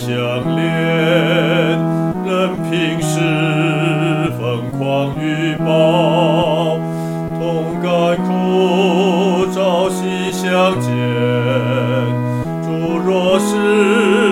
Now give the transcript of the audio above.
相连，任凭世风狂雨暴，同甘苦朝夕相见。主若是